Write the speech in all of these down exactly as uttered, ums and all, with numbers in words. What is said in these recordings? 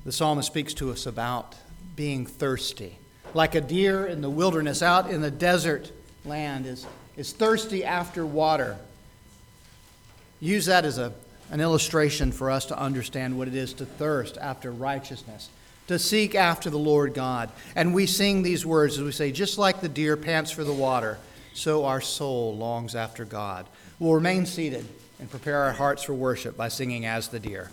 The psalmist speaks to us about being thirsty. Like a deer in the wilderness, out in the desert land, is, is thirsty after water. Use that as a, an illustration for us to understand what it is to thirst after righteousness, to seek after the Lord God. And we sing these words as we say, just like the deer pants for the water, so our soul longs after God. We'll remain seated and prepare our hearts for worship by singing As the Deer.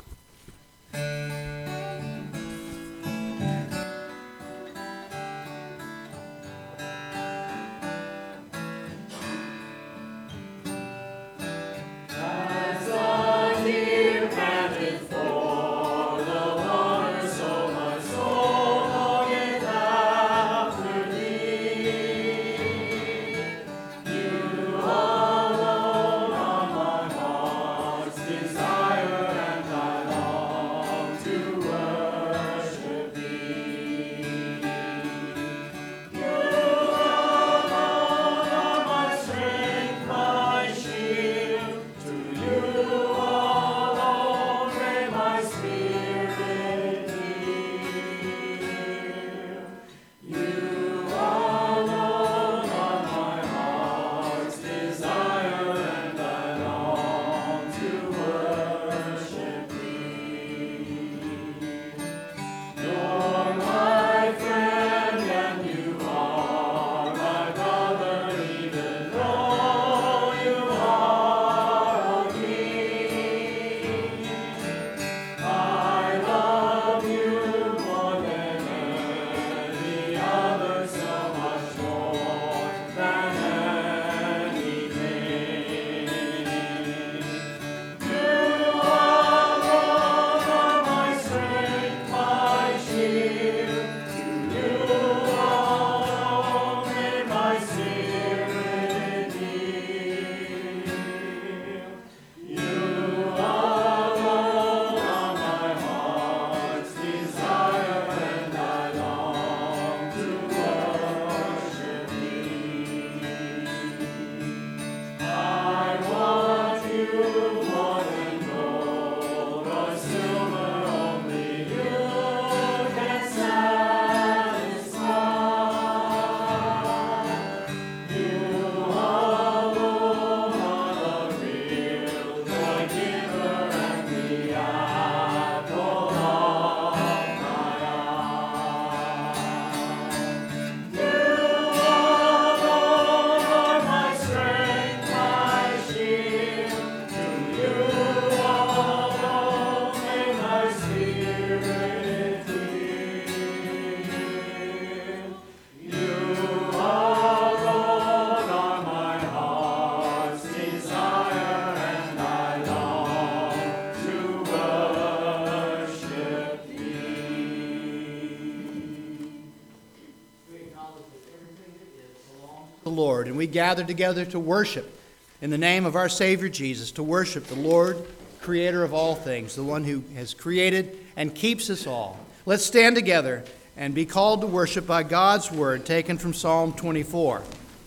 Lord, and we gather together to worship in the name of our Savior Jesus, to worship the Lord, creator of all things, the one who has created and keeps us all. Let's stand together and be called to worship by God's word taken from Psalm twenty-four.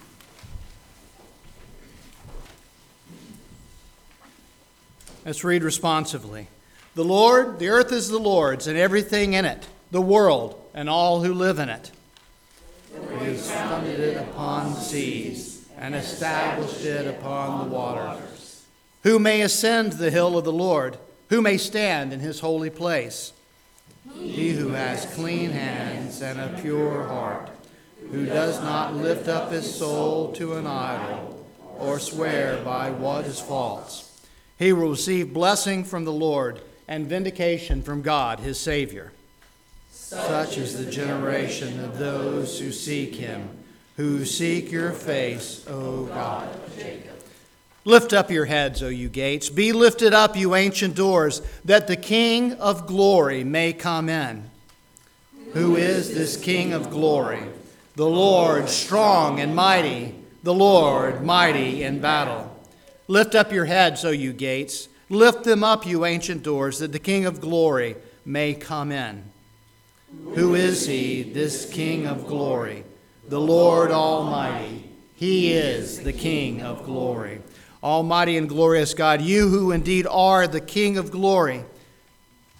Let's read responsively. The Lord, the earth is the Lord's, and everything in it, the world, and all who live in it. He has founded it upon the seas and established it upon the waters. Who may ascend the hill of the Lord? Who may stand in his holy place? He who has clean hands and a pure heart, who does not lift up his soul to an idol or swear by what is false. He will receive blessing from the Lord and vindication from God, his Savior. Such is the generation of those who seek him, who seek your face, O God of Jacob. Lift up your heads, O you gates. Be lifted up, you ancient doors, that the King of glory may come in. Who is this King of glory? The Lord strong and mighty, the Lord mighty in battle. Lift up your heads, O you gates. Lift them up, you ancient doors, that the King of glory may come in. Who is he, this King of glory? The Lord Almighty. He is the King of glory. Almighty and glorious God, you who indeed are the King of glory,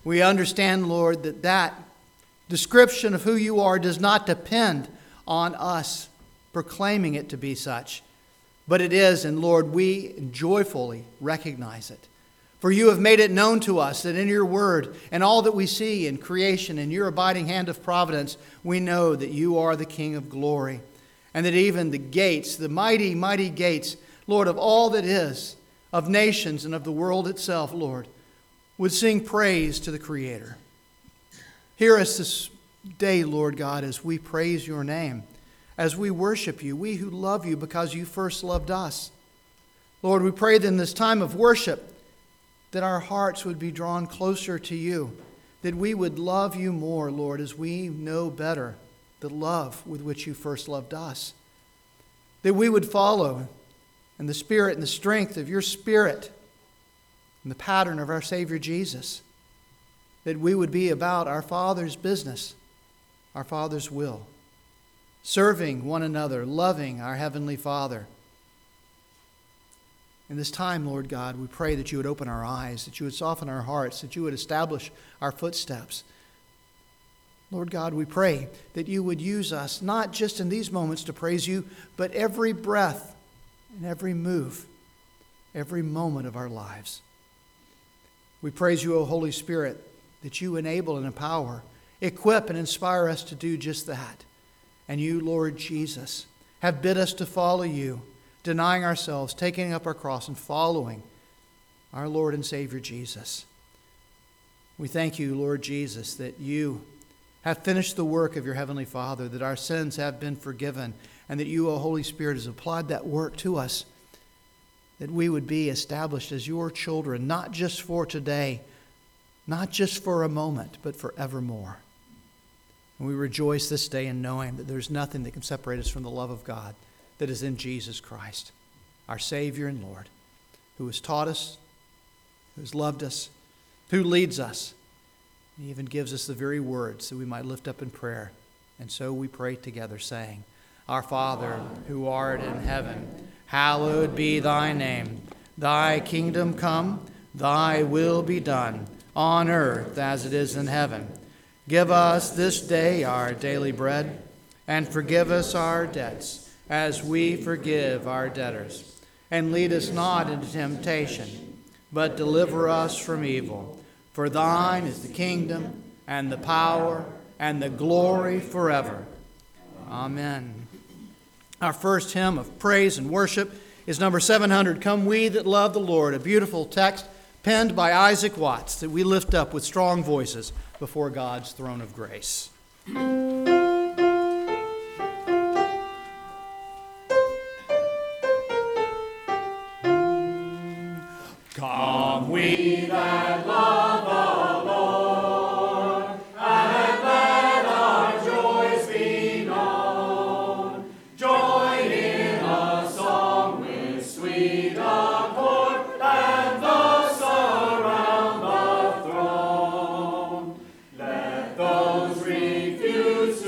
We understand, Lord, that that description of who you are does not depend on us proclaiming it to be such, but it is, and Lord, we joyfully recognize it. For you have made it known to us that in your word and all that we see in creation and your abiding hand of providence, we know that you are the King of glory, and that even the gates, the mighty, mighty gates, Lord, of all that is, of nations and of the world itself, Lord, would sing praise to the Creator. Hear us this day, Lord God, as we praise your name, as we worship you, we who love you because you first loved us. Lord, we pray that in this time of worship, that our hearts would be drawn closer to you, that we would love you more, Lord, as we know better the love with which you first loved us, that we would follow in the spirit and the strength of your Spirit and the pattern of our Savior Jesus, that we would be about our Father's business, our Father's will, serving one another, loving our Heavenly Father. In this time, Lord God, we pray that you would open our eyes, that you would soften our hearts, that you would establish our footsteps. Lord God, we pray that you would use us, not just in these moments to praise you, but every breath and every move, every moment of our lives. We praise you, O Holy Spirit, that you enable and empower, equip and inspire us to do just that. And you, Lord Jesus, have bid us to follow you, denying ourselves, taking up our cross, and following our Lord and Savior Jesus. We thank you, Lord Jesus, that you have finished the work of your Heavenly Father, that our sins have been forgiven, and that you, O Holy Spirit, has applied that work to us, that we would be established as your children, not just for today, not just for a moment, but forevermore. And we rejoice this day in knowing that there's nothing that can separate us from the love of God that is in Jesus Christ, our Savior and Lord, who has taught us, who has loved us, who leads us, and even gives us the very words that we might lift up in prayer. And so we pray together, saying, Our Father, who art in heaven, hallowed be thy name. Thy kingdom come, thy will be done, on earth as it is in heaven. Give us this day our daily bread, and forgive us our debts, as we forgive our debtors. And lead us not into temptation, but deliver us from evil. For thine is the kingdom, and the power, and the glory forever. Amen. Our first hymn of praise and worship is number seven hundred, Come We That Love the Lord, a beautiful text penned by Isaac Watts that we lift up with strong voices before God's throne of grace. Come we that love the Lord, and let our joys be known. Join in a song with sweet accord, and thus around the throne. Let those refuse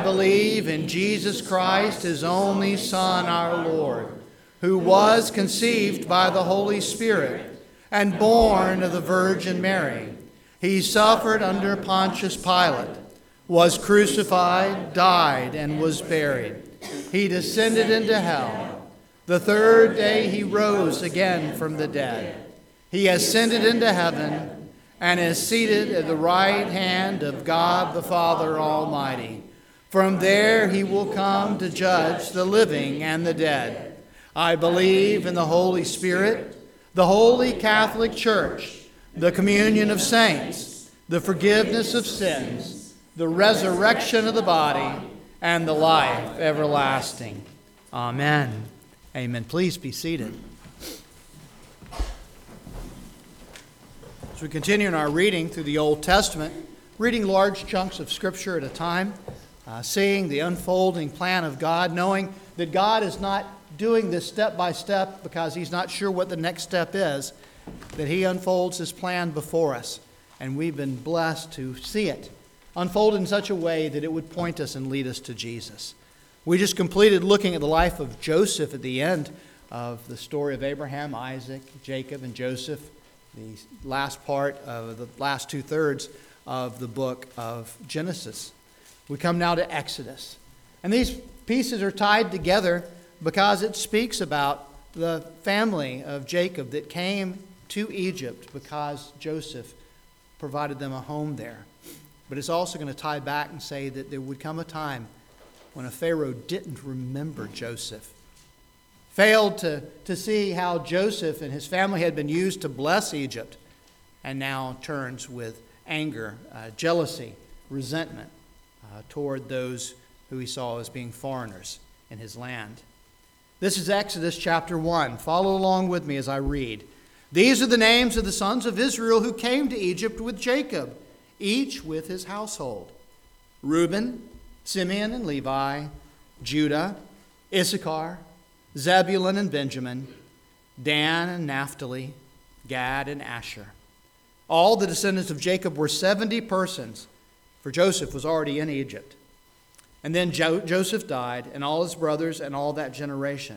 believe in Jesus Christ, his only Son, our Lord, who was conceived by the Holy Spirit and born of the Virgin Mary. He suffered under Pontius Pilate, was crucified, died, and was buried. He descended into hell. The third day he rose again from the dead. He ascended into heaven and is seated at the right hand of God the Father Almighty. From there he will come to judge the living and the dead. I believe in the Holy Spirit, the Holy Catholic Church, the communion of saints, the forgiveness of sins, the resurrection of the body, and the life everlasting. Amen. Amen. Please be seated. As we continue in our reading through the Old Testament, reading large chunks of Scripture at a time, uh, seeing the unfolding plan of God, knowing that God is not doing this step by step because he's not sure what the next step is, that he unfolds his plan before us. And we've been blessed to see it unfold in such a way that it would point us and lead us to Jesus. We just completed looking at the life of Joseph at the end of the story of Abraham, Isaac, Jacob, and Joseph, the last part of the last two-thirds of the book of Genesis. We come now to Exodus. And these pieces are tied together because it speaks about the family of Jacob that came to Egypt because Joseph provided them a home there. But it's also going to tie back and say that there would come a time when a Pharaoh didn't remember Joseph, failed to, to see how Joseph and his family had been used to bless Egypt, and now turns with anger, uh, jealousy, resentment uh, toward those who he saw as being foreigners in his land. This is Exodus chapter one. Follow along with me as I read. These are the names of the sons of Israel who came to Egypt with Jacob, each with his household: Reuben, Simeon and Levi, Judah, Issachar, Zebulun and Benjamin, Dan and Naphtali, Gad and Asher. All the descendants of Jacob were seventy persons, for Joseph was already in Egypt. And then jo- Joseph died, and all his brothers and all that generation.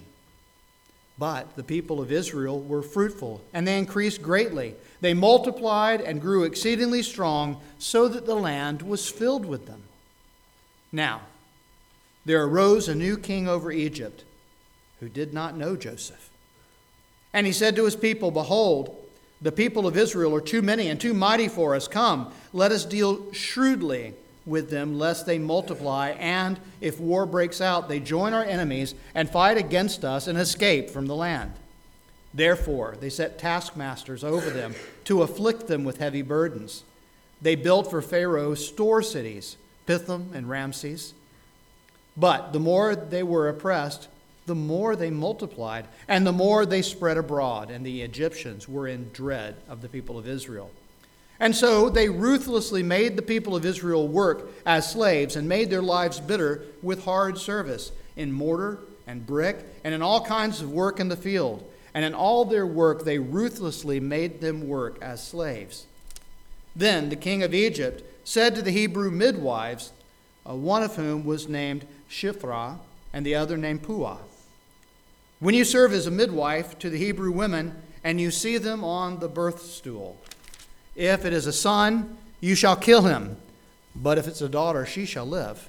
But the people of Israel were fruitful, and they increased greatly. They multiplied and grew exceedingly strong, so that the land was filled with them. Now, there arose a new king over Egypt, who did not know Joseph. And he said to his people, Behold, the people of Israel are too many and too mighty for us. Come, let us deal shrewdly with them, lest they multiply, and if war breaks out, they join our enemies and fight against us and escape from the land. Therefore, they set taskmasters over them to afflict them with heavy burdens. They built for Pharaoh store cities, Pithom and Ramses. But the more they were oppressed, the more they multiplied, and the more they spread abroad, and the Egyptians were in dread of the people of Israel. And so they ruthlessly made the people of Israel work as slaves and made their lives bitter with hard service in mortar and brick and in all kinds of work in the field. And in all their work they ruthlessly made them work as slaves. Then the king of Egypt said to the Hebrew midwives, uh, one of whom was named Shiphrah and the other named Puah, When you serve as a midwife to the Hebrew women and you see them on the birth stool, if it is a son, you shall kill him. But if it's a daughter, she shall live.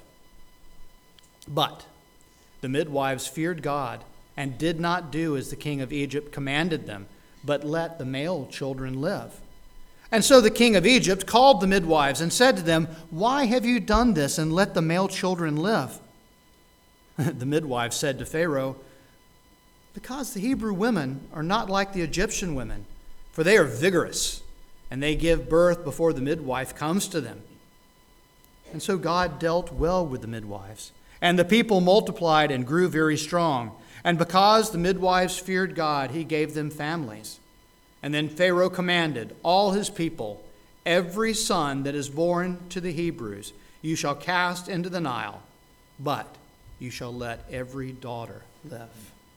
But the midwives feared God and did not do as the king of Egypt commanded them, but let the male children live. And so the king of Egypt called the midwives and said to them, Why have you done this and let the male children live? The midwives said to Pharaoh, Because the Hebrew women are not like the Egyptian women, for they are vigorous, and they give birth before the midwife comes to them. And so God dealt well with the midwives, and the people multiplied and grew very strong. And because the midwives feared God, he gave them families. And then Pharaoh commanded all his people, Every son that is born to the Hebrews you shall cast into the Nile, but you shall let every daughter live.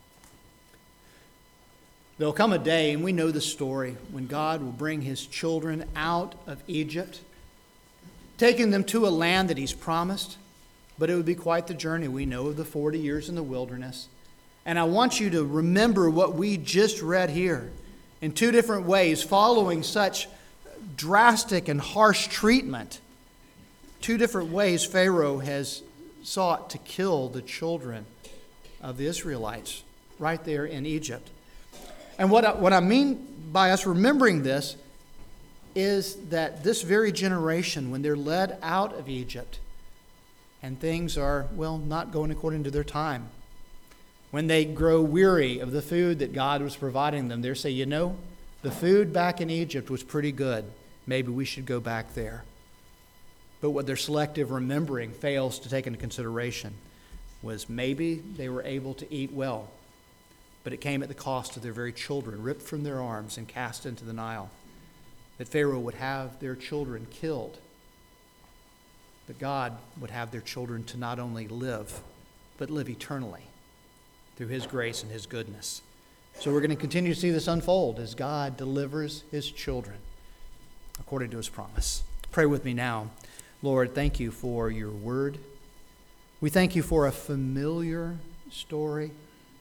There will come a day, and we know the story, when God will bring his children out of Egypt, taking them to a land that he's promised. but it would be quite the journey. We know of the forty years in the wilderness. And I want you to remember what we just read here in two different ways, following such drastic and harsh treatment. Two different ways Pharaoh has sought to kill the children of the Israelites right there in Egypt. And what I, what I mean by us remembering this is that this very generation, when they're led out of Egypt and things are, well, not going according to their time, when they grow weary of the food that God was providing them, they say, you know, the food back in Egypt was pretty good. Maybe we should go back there. But what their selective remembering fails to take into consideration was maybe they were able to eat well, but it came at the cost of their very children, ripped from their arms and cast into the Nile. That Pharaoh would have their children killed, but God would have their children to not only live, but live eternally through His grace and His goodness. So we're going to continue to see this unfold as God delivers His children according to His promise. Pray with me now. Lord, thank You for Your word. We thank You for a familiar story.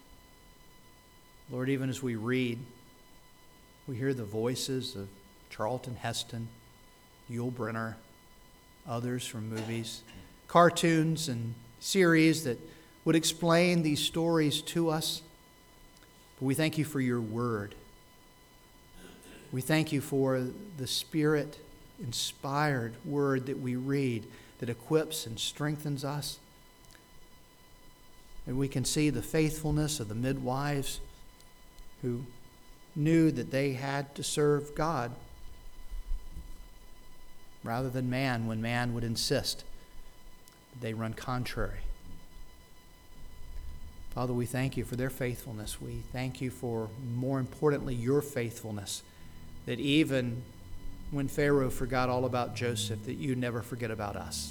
Lord, even as we read, we hear the voices of Charlton Heston, Yul Brynner, others from movies, cartoons and series that would explain these stories to us. But we thank You for Your word. We thank You for the Spirit-inspired word that we read that equips and strengthens us. And we can see the faithfulness of the midwives who knew that they had to serve God rather than man when man would insist. They run contrary. Father, we thank You for their faithfulness. We thank You for, more importantly, Your faithfulness, that even when Pharaoh forgot all about Joseph, that You never forget about us.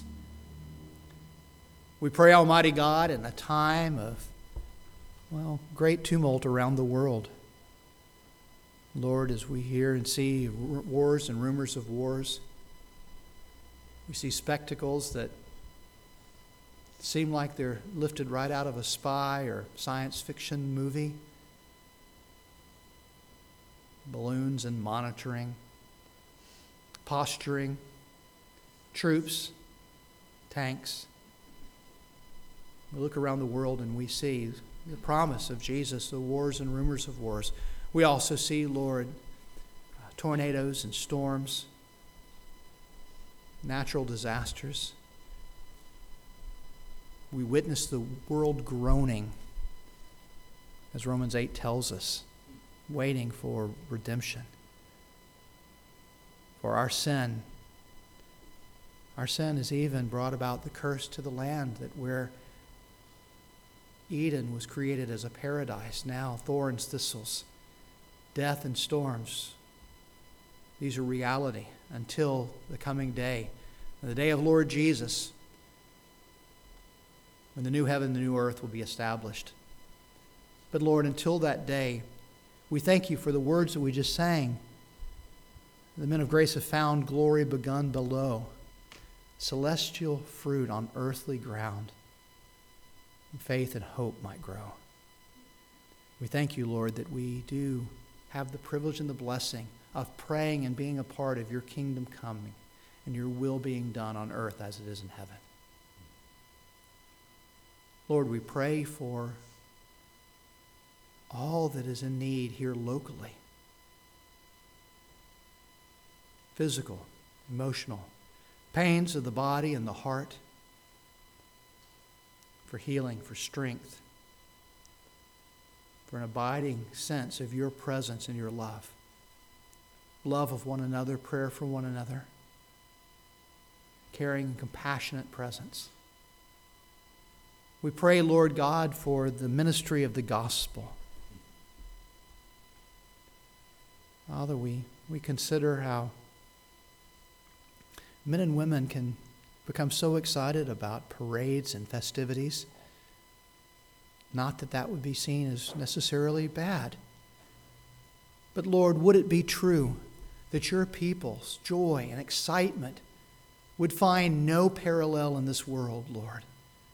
We pray, Almighty God, in a time of, well, great tumult around the world. Lord, as we hear and see wars and rumors of wars, we see spectacles that seem like they're lifted right out of a spy or science fiction movie. Balloons and monitoring, posturing, troops, tanks. We look around the world and we see the promise of Jesus, the wars and rumors of wars. We also see, Lord, tornadoes and storms, natural disasters. We witness the world groaning, as Romans eight tells us, waiting for redemption. For our sin, our sin has even brought about the curse to the land, that where Eden was created as a paradise, now thorns, thistles, death and storms, these are reality until the coming day, the day of Lord Jesus, when the new heaven and the new earth will be established. But Lord, until that day, we thank You for the words that we just sang. The men of grace have found glory begun below, celestial fruit on earthly ground, and faith and hope might grow. We thank You, Lord, that we do have the privilege and the blessing of praying and being a part of Your kingdom coming and Your will being done on earth as it is in heaven. Lord, we pray for all that is in need here locally. Physical, emotional, pains of the body and the heart, for healing, for strength, for an abiding sense of Your presence and Your love. Love of one another, prayer for one another, caring and compassionate presence. We pray, Lord God, for the ministry of the gospel. Father, we, we consider how men and women can become so excited about parades and festivities. Not that that would be seen as necessarily bad. But Lord, would it be true that Your people's joy and excitement would find no parallel in this world, Lord,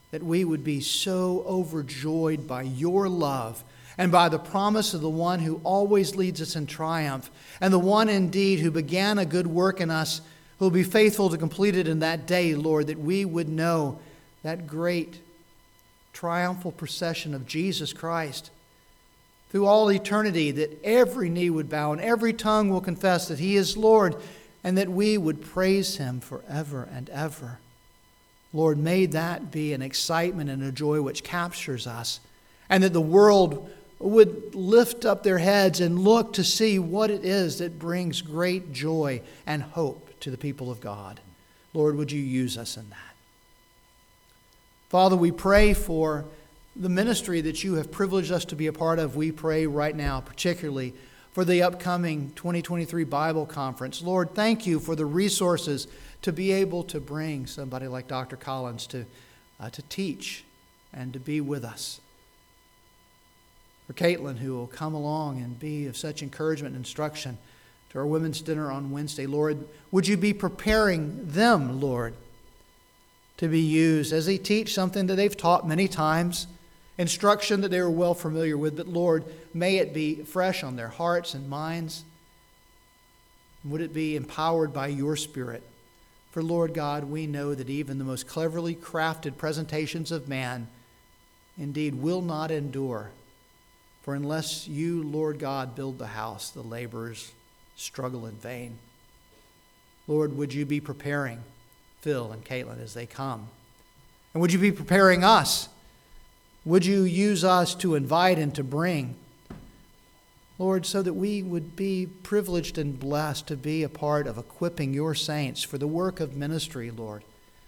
that we would be so overjoyed by your love and by the promise of the one who always leads us in triumph, and the one indeed who began a good work in us, who will be faithful to complete it in that day, Lord, that we would know that great triumphal procession of Jesus Christ through all eternity, that every knee would bow and every tongue will confess that he is Lord, and that we would praise him forever and ever. Lord, may that be an excitement and a joy which captures us, and that the world would lift up their heads and look to see what it is that brings great joy and hope to the people of God. Lord, would you use us in that? Father, we pray for the ministry that you have privileged us to be a part of. We pray right now, particularly for the upcoming twenty twenty-three Bible Conference. Lord, thank you for the resources to be able to bring somebody like Doctor Collins to, uh, to teach and to be with us. For Caitlin, who will come along and be of such encouragement and instruction to our women's dinner on Wednesday. Lord, would you be preparing them, Lord, to be used as they teach something that they've taught many times, instruction that they are well familiar with, but Lord, may it be fresh on their hearts and minds. Would it be empowered by your Spirit? For Lord God, we know that even the most cleverly crafted presentations of man indeed will not endure. For unless you, Lord God, build the house, the laborers struggle in vain. Lord, would you be preparing Phil and Caitlin as they come? And would you be preparing us? Would you use us to invite and to bring? Lord, so that we would be privileged and blessed to be a part of equipping your saints for the work of ministry, Lord.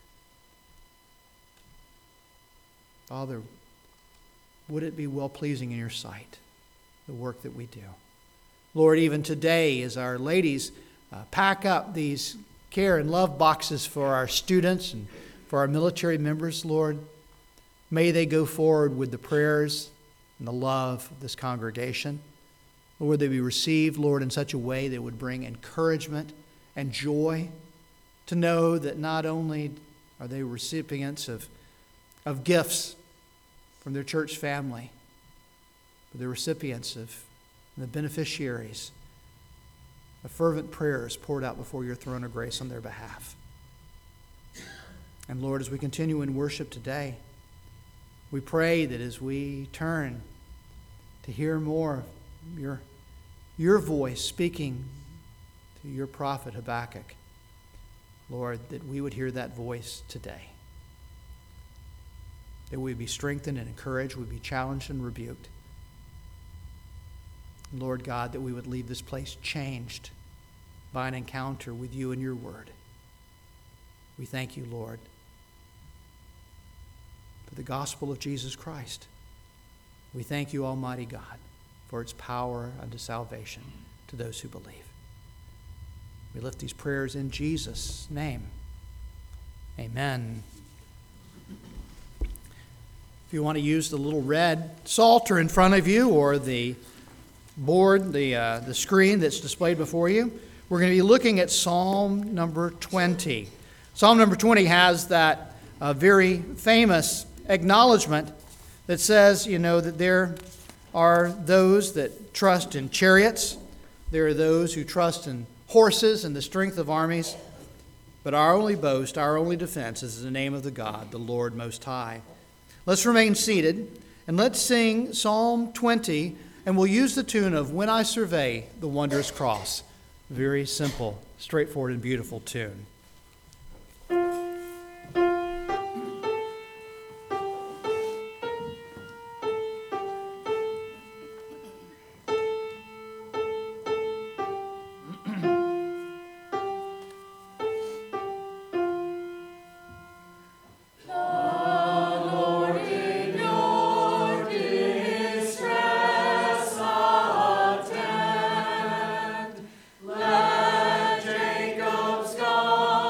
Father, would it be well-pleasing in your sight, the work that we do? Lord, even today as our ladies uh, pack up these care and love boxes for our students and for our military members, Lord, may they go forward with the prayers and the love of this congregation. Lord, they be received, Lord, in such a way that would bring encouragement and joy to know that not only are they recipients of, of gifts from their church family, but they're recipients of the beneficiaries of fervent prayers poured out before your throne of grace on their behalf. And Lord, as we continue in worship today, we pray that as we turn to hear more of your, your voice speaking to your prophet Habakkuk, Lord, that we would hear that voice today. That we would be strengthened and encouraged, we would be challenged and rebuked. Lord God, that we would leave this place changed by an encounter with you and your word. We thank you, Lord, for the gospel of Jesus Christ. We thank you, Almighty God, for its power unto salvation to those who believe. We lift these prayers in Jesus' name. Amen. If you want to use the little red psalter in front of you or the board, the, uh, the screen that's displayed before you, we're going to be looking at Psalm number twenty. Psalm number twenty has that uh, very famous acknowledgement that says, you know, that there are those that trust in chariots, there are those who trust in horses and the strength of armies, but our only boast, our only defense is in the name of the God, the Lord Most High. Let's remain seated and let's sing Psalm twenty, and we'll use the tune of When I Survey the Wondrous Cross. Very simple, straightforward, and beautiful tune. Let Jacob's God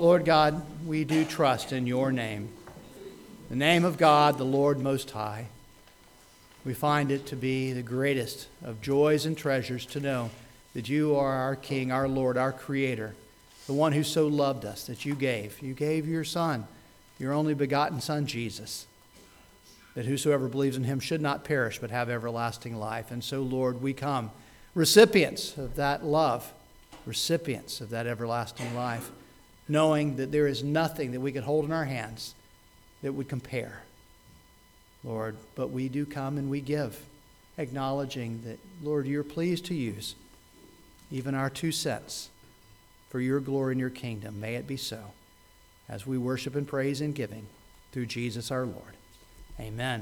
Lord God, we do trust in your name, the name of God, the Lord Most High. We find it to be the greatest of joys and treasures to know that you are our King, our Lord, our Creator, the one who so loved us that you gave. You gave your Son, your only begotten Son, Jesus, that whosoever believes in him should not perish but have everlasting life. And so, Lord, we come, recipients of that love, recipients of that everlasting life, knowing that there is nothing that we could hold in our hands that would compare, Lord. But we do come and we give, acknowledging that, Lord, you're pleased to use even our two cents for your glory and your kingdom. May it be so, as we worship and praise and giving through Jesus our Lord. Amen.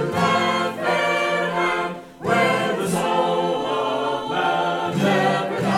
Never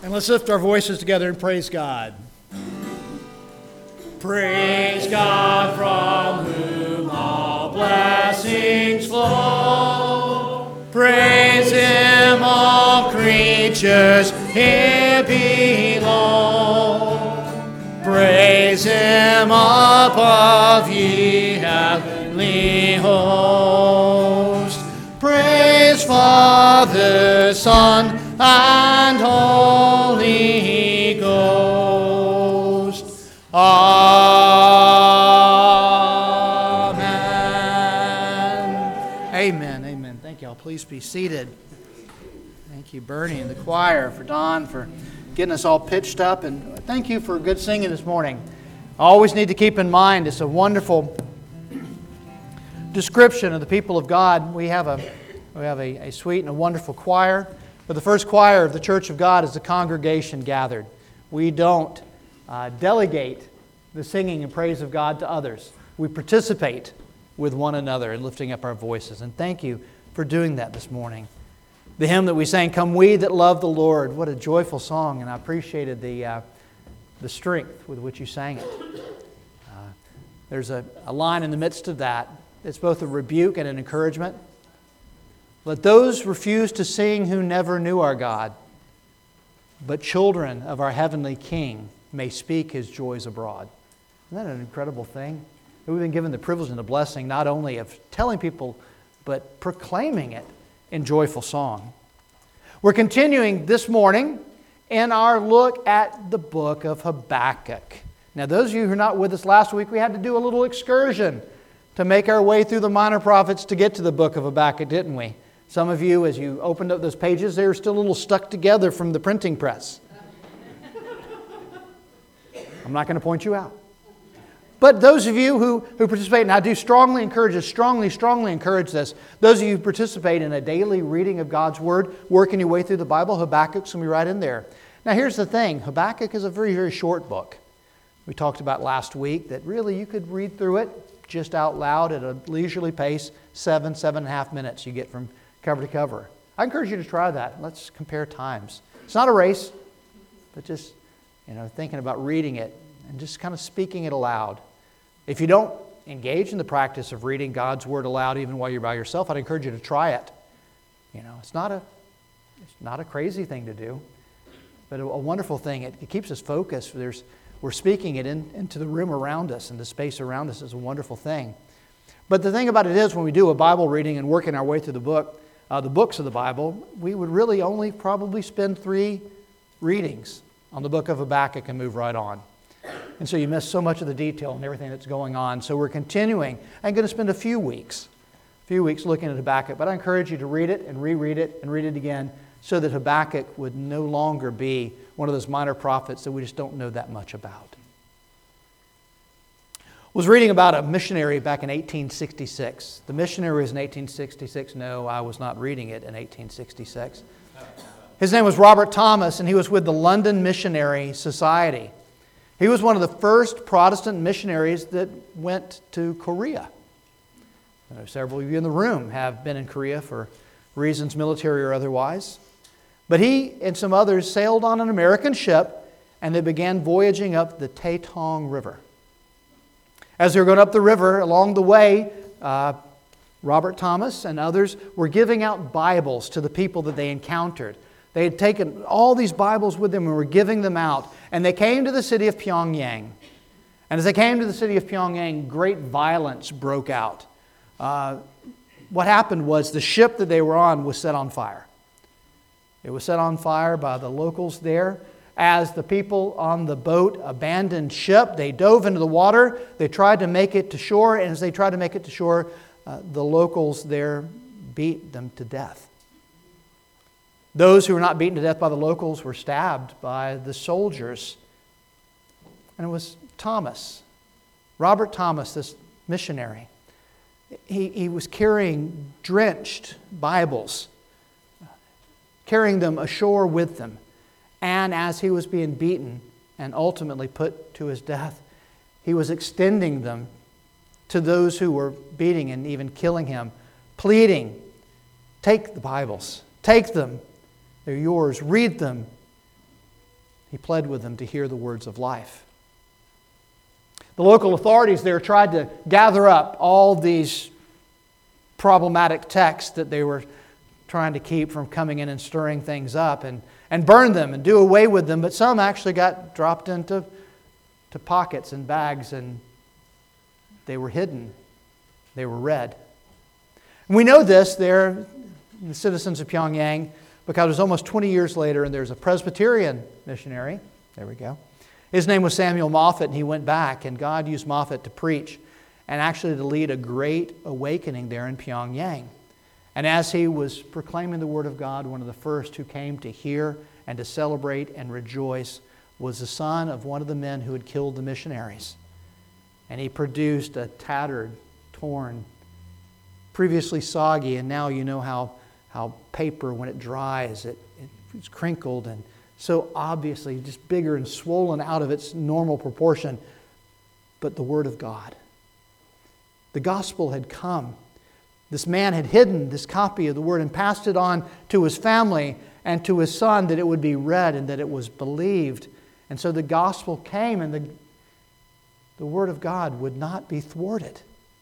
And let's lift our voices together and praise God. Praise God from whom all blessings flow. Praise Him, all creatures here below. Praise Him above, ye heavenly host. Praise Father, Son, and Holy Ghost. Amen. Amen. Amen. Thank you all. Please be seated. Thank you, Bernie and the choir, for Don, for getting us all pitched up. And thank you for good singing this morning. I always need to keep in mind it's a wonderful description of the people of God. We have a we have a, a sweet and a wonderful choir. But the first choir of the Church of God is the congregation gathered. We don't uh, delegate the singing and praise of God to others. We participate with one another in lifting up our voices. And thank you for doing that this morning. The hymn that we sang, "Come We That Love the Lord," what a joyful song, and I appreciated the, uh, the strength with which you sang it. Uh, there's a, a line in the midst of that. It's both a rebuke and an encouragement. Let those refuse to sing who never knew our God, but children of our heavenly King may speak His joys abroad. Isn't that an incredible thing? We've been given the privilege and the blessing not only of telling people, but proclaiming it in joyful song. We're continuing this morning in our look at the book of Habakkuk. Now, those of you who are not with us last week, we had to do a little excursion to make our way through the minor prophets to get to the book of Habakkuk, didn't we? Some of you, as you opened up those pages, they were still a little stuck together from the printing press. I'm not going to point you out. But those of you who, who participate, and I do strongly encourage this, strongly, strongly encourage this, those of you who participate in a daily reading of God's Word, working your way through the Bible, Habakkuk's going to be right in there. Now here's the thing, Habakkuk is a very, very short book. We talked about last week that really you could read through it just out loud at a leisurely pace, seven, seven and a half minutes you get from cover to cover. I encourage you to try that. Let's compare times. It's not a race, but just, you know, thinking about reading it and just kind of speaking it aloud. If you don't engage in the practice of reading God's Word aloud even while you're by yourself, I'd encourage you to try it. You know, it's not a, it's not a crazy thing to do, but a, a wonderful thing. It, it keeps us focused. There's, we're speaking it in, into the room around us, and the space around us is a wonderful thing. But the thing about it is, when we do a Bible reading and working our way through the book, uh, the books of the Bible, we would really only probably spend three readings on the book of Habakkuk and move right on. And so you miss so much of the detail and everything that's going on. So we're continuing. I'm going to spend a few weeks, a few weeks looking at Habakkuk. But I encourage you to read it and reread it and read it again so that Habakkuk would no longer be one of those minor prophets that we just don't know that much about. I was reading about a missionary back in eighteen sixty-six. The missionary was in eighteen sixty-six. No, I was not reading it in eighteen sixty-six. His name was Robert Thomas, and he was with the London Missionary Society. He was one of the first Protestant missionaries that went to Korea. I know several of you in the room have been in Korea for reasons military or otherwise. But he and some others sailed on an American ship, and they began voyaging up the Taetong River. As they were going up the river, along the way, uh, Robert Thomas and others were giving out Bibles to the people that they encountered. They had taken all these Bibles with them and were giving them out. And they came to the city of Pyongyang. And as they came to the city of Pyongyang, great violence broke out. Uh, what happened was the ship that they were on was set on fire. It was set on fire by the locals there. As the people on the boat abandoned ship, they dove into the water. They tried to make it to shore. And as they tried to make it to shore, uh, the locals there beat them to death. Those who were not beaten to death by the locals were stabbed by the soldiers. And it was Thomas, Robert Thomas, this missionary. He, he was carrying drenched Bibles, carrying them ashore with them. And as he was being beaten and ultimately put to his death, he was extending them to those who were beating and even killing him, pleading, take the Bibles, take them. They're yours. Read them. He pled with them to hear the words of life. The local authorities there tried to gather up all these problematic texts that they were trying to keep from coming in and stirring things up and, and burn them and do away with them, but some actually got dropped into to pockets and bags, and they were hidden. They were read. And we know this there, the citizens of Pyongyang, because it was almost twenty years later, and there's a Presbyterian missionary, there we go. His name was Samuel Moffat, and he went back, and God used Moffat to preach and actually to lead a great awakening there in Pyongyang. And as he was proclaiming the Word of God, one of the first who came to hear and to celebrate and rejoice was the son of one of the men who had killed the missionaries. And he produced a tattered, torn, previously soggy, and now you know how, how paper, when it dries, it, it's crinkled and so obviously just bigger and swollen out of its normal proportion. But the Word of God. The gospel had come. This man had hidden this copy of the Word and passed it on to his family and to his son, that it would be read and that it was believed. And so the gospel came, and the, the Word of God would not be thwarted.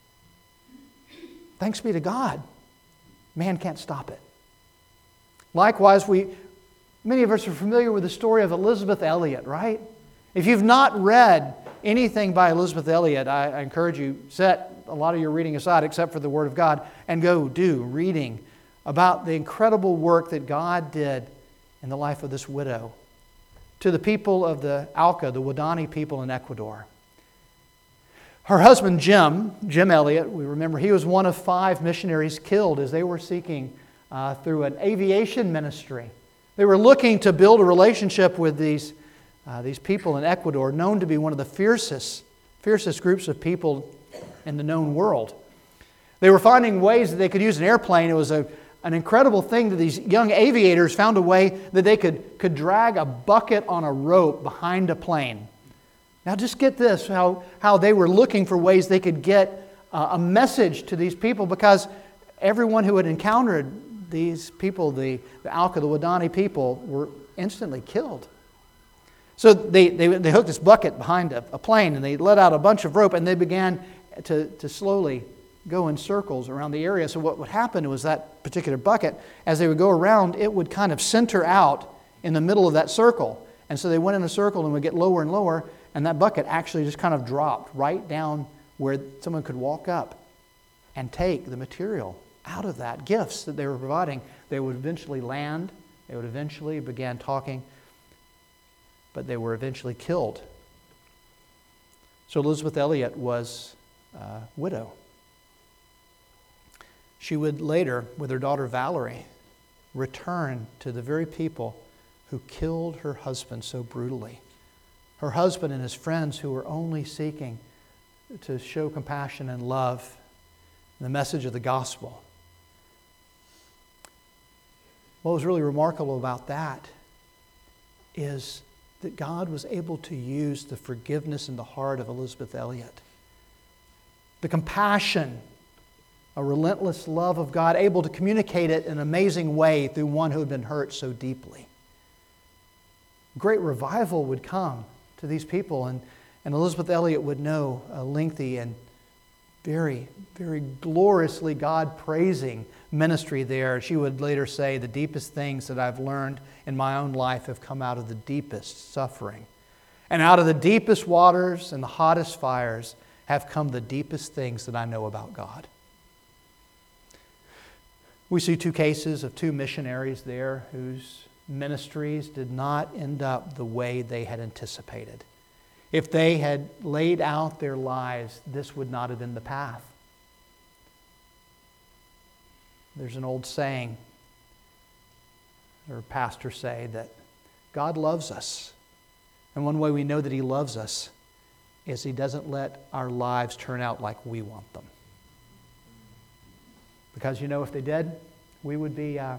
Thanks be to God. Man can't stop it. Likewise, we many of us are familiar with the story of Elisabeth Elliot, right? If you've not read anything by Elisabeth Elliot, I, I encourage you, set a lot of your reading aside except for the Word of God and go do reading about the incredible work that God did in the life of this widow to the people of the Auca, the Wadani people in Ecuador. Her husband Jim, Jim Elliot, we remember he was one of five missionaries killed as they were seeking uh, through an aviation ministry. They were looking to build a relationship with these, uh, these people in Ecuador, known to be one of the fiercest, fiercest groups of people in the known world. They were finding ways that they could use an airplane. It was a, an incredible thing that these young aviators found a way that they could, could drag a bucket on a rope behind a plane. Now just get this, how, how they were looking for ways they could get uh, a message to these people, because everyone who had encountered these people, the, the Auca, the Wadani people, were instantly killed. So they, they, they hooked this bucket behind a, a plane, and they let out a bunch of rope, and they began to, to slowly go in circles around the area. So what would happen was that particular bucket, as they would go around, it would kind of center out in the middle of that circle. And so they went in a circle and would get lower and lower, and that bucket actually just kind of dropped right down where someone could walk up and take the material out of that, gifts that they were providing. They would eventually land, they would eventually begin talking, but they were eventually killed. So Elisabeth Elliot was a widow. She would later, with her daughter Valerie, return to the very people who killed her husband so brutally. Her husband and his friends who were only seeking to show compassion and love, the message of the gospel. What was really remarkable about that is that God was able to use the forgiveness in the heart of Elisabeth Elliot, the compassion, a relentless love of God, able to communicate it in an amazing way through one who had been hurt so deeply. Great revival would come to these people, and, and Elisabeth Elliot would know a lengthy and very, very gloriously God-praising ministry there. She would later say, the deepest things that I've learned in my own life have come out of the deepest suffering. And out of the deepest waters and the hottest fires have come the deepest things that I know about God. We see two cases of two missionaries there whose ministries did not end up the way they had anticipated. If they had laid out their lives, this would not have been the path. There's an old saying, or pastors say, that God loves us. And one way we know that He loves us is He doesn't let our lives turn out like we want them. Because, you know, if they did, we would be, uh,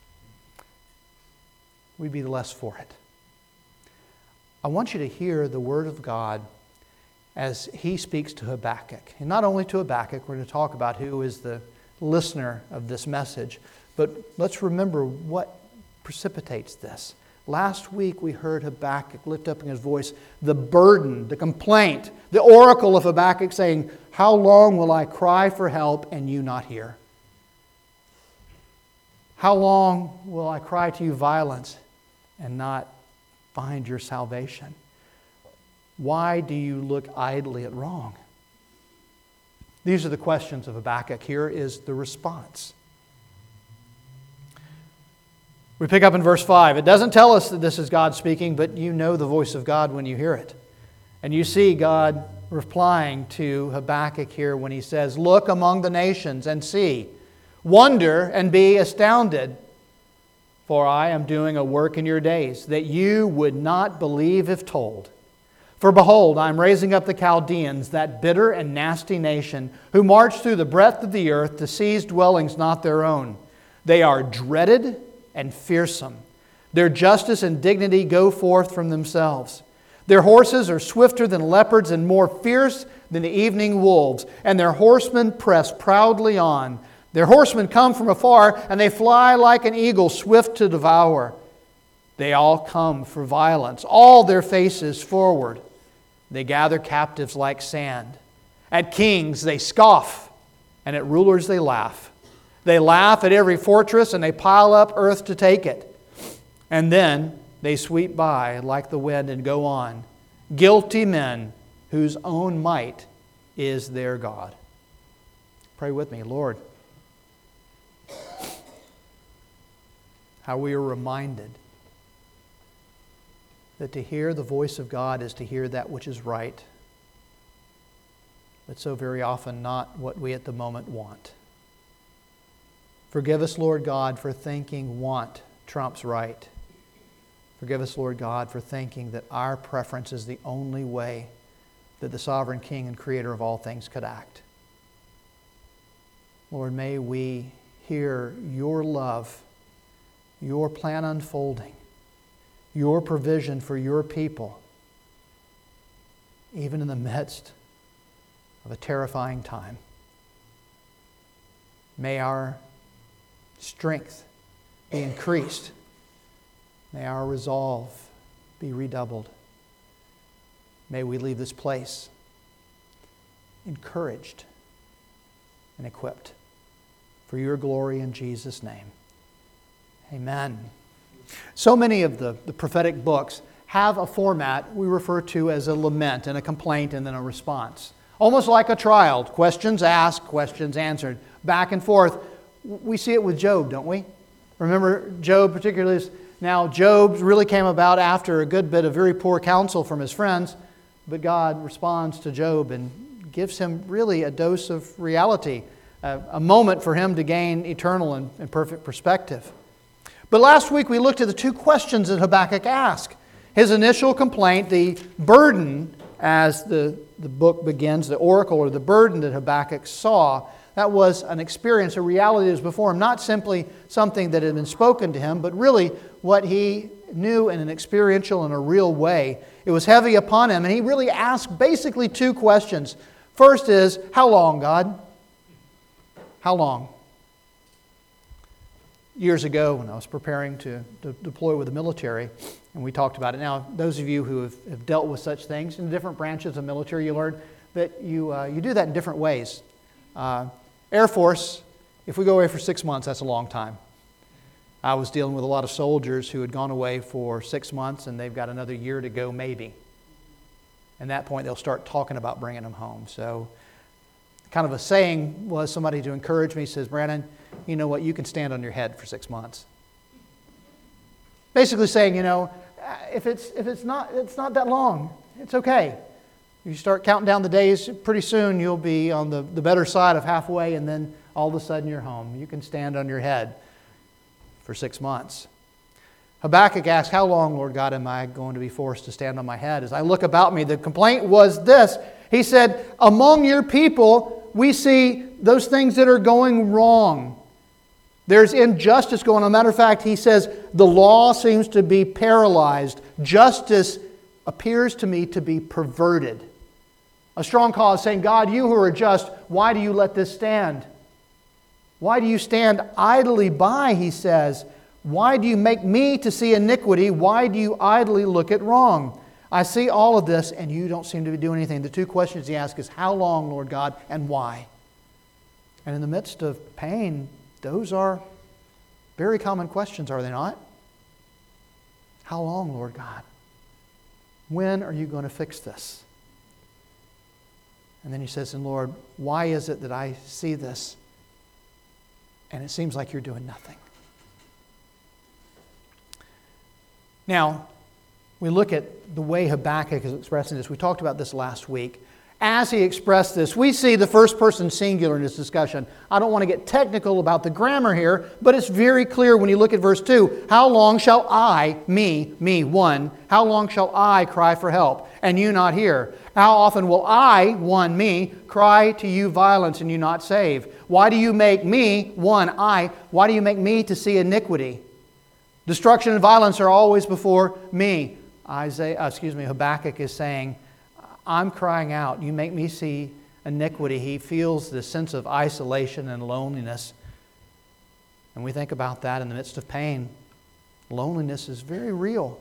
we'd be the less for it. I want you to hear the Word of God as He speaks to Habakkuk. And not only to Habakkuk, we're going to talk about who is the listener of this message, but let's remember what precipitates this. Last week we heard Habakkuk lift up in his voice the burden, the complaint, the oracle of Habakkuk saying, how long will I cry for help and you not hear? How long will I cry to you violence and not find your salvation? Why do you look idly at wrong? These are the questions of Habakkuk. Here is the response. We pick up in verse five. It doesn't tell us that this is God speaking, but you know the voice of God when you hear it. And you see God replying to Habakkuk here when he says, look among the nations and see, wonder and be astounded, for I am doing a work in your days that you would not believe if told. For behold, I am raising up the Chaldeans, that bitter and nasty nation, who march through the breadth of the earth to seize dwellings not their own. They are dreaded and fearsome. Their justice and dignity go forth from themselves. Their horses are swifter than leopards and more fierce than the evening wolves, and their horsemen press proudly on. Their horsemen come from afar, and they fly like an eagle, swift to devour. They all come for violence, all their faces forward. They gather captives like sand. At kings they scoff, and at rulers they laugh. They laugh at every fortress, and they pile up earth to take it. And then they sweep by like the wind and go on. Guilty men whose own might is their God. Pray with me, Lord. How we are reminded that to hear the voice of God is to hear that which is right, but so very often not what we at the moment want. Forgive us, Lord God, for thinking want trumps right. Forgive us, Lord God, for thinking that our preference is the only way that the sovereign King and Creator of all things could act. Lord, may we hear your love, your plan unfolding, your provision for your people, even in the midst of a terrifying time. May our strength be increased. May our resolve be redoubled. May we leave this place encouraged and equipped for your glory in Jesus' name. Amen. So many of the, the prophetic books have a format we refer to as a lament and a complaint and then a response. Almost like a trial. Questions asked, questions answered. Back and forth. We see it with Job, don't we? Remember Job particularly is, now Job really came about after a good bit of very poor counsel from his friends, but God responds to Job and gives him really a dose of reality, a, a moment for him to gain eternal and, and perfect perspective. But last week we looked at the two questions that Habakkuk asked. His initial complaint, the burden, as the, the book begins, the oracle or the burden that Habakkuk saw, that was an experience, a reality that was before him, not simply something that had been spoken to him, but really what he knew in an experiential and a real way. It was heavy upon him, and he really asked basically two questions. First is, how long, God? How long? Years ago, when I was preparing to, to deploy with the military, and we talked about it. Now, those of you who have, have dealt with such things in different branches of military, you learn that you, uh, you do that in different ways. Uh, Air Force, if we go away for six months, that's a long time. I was dealing with a lot of soldiers who had gone away for six months and they've got another year to go maybe. And at that point, they'll start talking about bringing them home. So kind of a saying was somebody to encourage me, says, Brandon, you know what, you can stand on your head for six months. Basically saying, you know, if it's if it's not it's not that long, it's okay. You start counting down the days, pretty soon you'll be on the, the better side of halfway, and then all of a sudden you're home. You can stand on your head for six months. Habakkuk asked, how long, Lord God, am I going to be forced to stand on my head? As I look about me, the complaint was this. He said, among your people, we see those things that are going wrong. There's injustice going on. Matter of fact, he says, the law seems to be paralyzed. Justice appears to me to be perverted. A strong cause saying, God, you who are just, why do you let this stand? Why do you stand idly by, he says, Why do you make me to see iniquity? Why do you idly look at wrong? I see all of this, and you don't seem to be doing anything. The two questions he asks is, how long, Lord God, and why? And in the midst of pain, those are very common questions, are they not? How long, Lord God? When are you going to fix this? And then he says, and Lord, why is it that I see this and it seems like you're doing nothing? Now, we look at the way Habakkuk is expressing this. We talked about this last week. As he expressed this, we see the first person singular in this discussion. I don't want to get technical about the grammar here, but it's very clear when you look at verse two. How long shall I, me, me, one, how long shall I cry for help, and you not hear? How often will I, one, me, cry to you violence, and you not save? Why do you make me, one, I, why do you make me to see iniquity? Destruction and violence are always before me. Isaiah, uh, excuse me, Habakkuk is saying, I'm crying out. You make me see iniquity. He feels this sense of isolation and loneliness. And we think about that in the midst of pain. Loneliness is very real.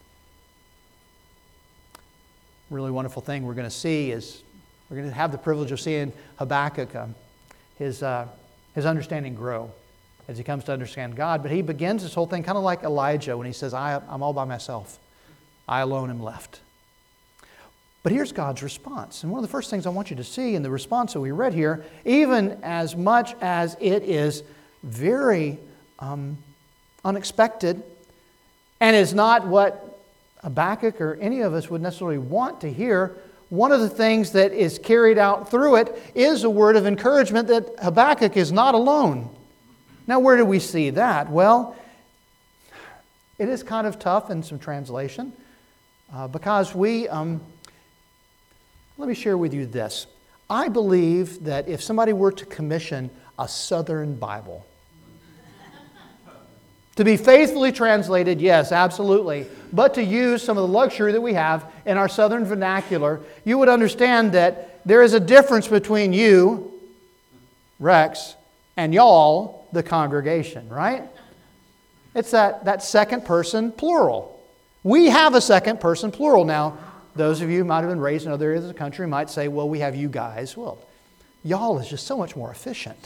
Really wonderful thing we're going to see is we're going to have the privilege of seeing Habakkuk, um, his, uh, his understanding grow as he comes to understand God. But he begins this whole thing kind of like Elijah when he says, I, I'm all by myself. I alone am left. But here's God's response. And one of the first things I want you to see in the response that we read here, even as much as it is very um, unexpected and is not what Habakkuk or any of us would necessarily want to hear, one of the things that is carried out through it is a word of encouragement that Habakkuk is not alone. Now, where do we see that? Well, it is kind of tough in some translation uh, because we... Um, Let me share with you this. I believe that if somebody were to commission a Southern Bible to be faithfully translated, yes, absolutely, but to use some of the luxury that we have in our Southern vernacular, you would understand that there is a difference between you, Rex, and y'all, the congregation, right? It's that, that second person plural. We have a second person plural. Now, those of you who might have been raised in other areas of the country might say, well, we have you guys. Well, y'all is just so much more efficient.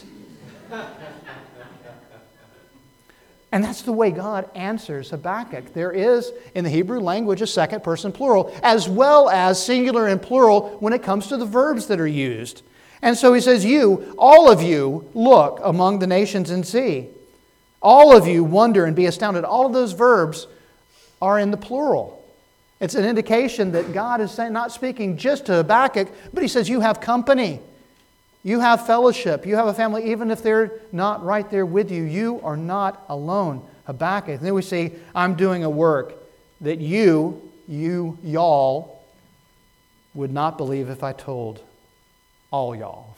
And that's the way God answers Habakkuk. There is, in the Hebrew language, a second person plural, as well as singular and plural when it comes to the verbs that are used. And so he says, you, all of you, look among the nations and see. All of you wonder and be astounded. All of those verbs are in the plural. It's an indication that God is saying, not speaking just to Habakkuk, but He says, you have company. You have fellowship. You have a family. Even if they're not right there with you, you are not alone. Habakkuk. And then we see, I'm doing a work that you, you, y'all, would not believe if I told all y'all.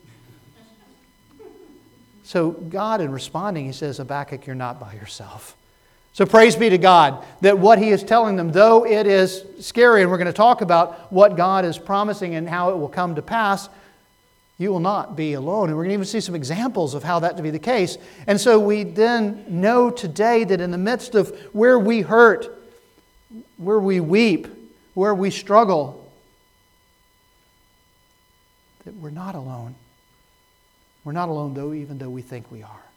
So God, in responding, He says, Habakkuk, you're not by yourself. So praise be to God that what He is telling them, though it is scary, and we're going to talk about what God is promising and how it will come to pass, you will not be alone. And we're going to even see some examples of how that to be the case. And so we then know today that in the midst of where we hurt, where we weep, where we struggle, that we're not alone. We're not alone, though, even though we think we are.